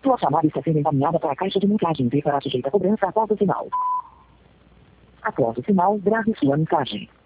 Sua chamada está sendo encaminhada para a caixa de mensagens e será sujeita a cobrança após o sinal. Após o sinal, grave sua mensagem.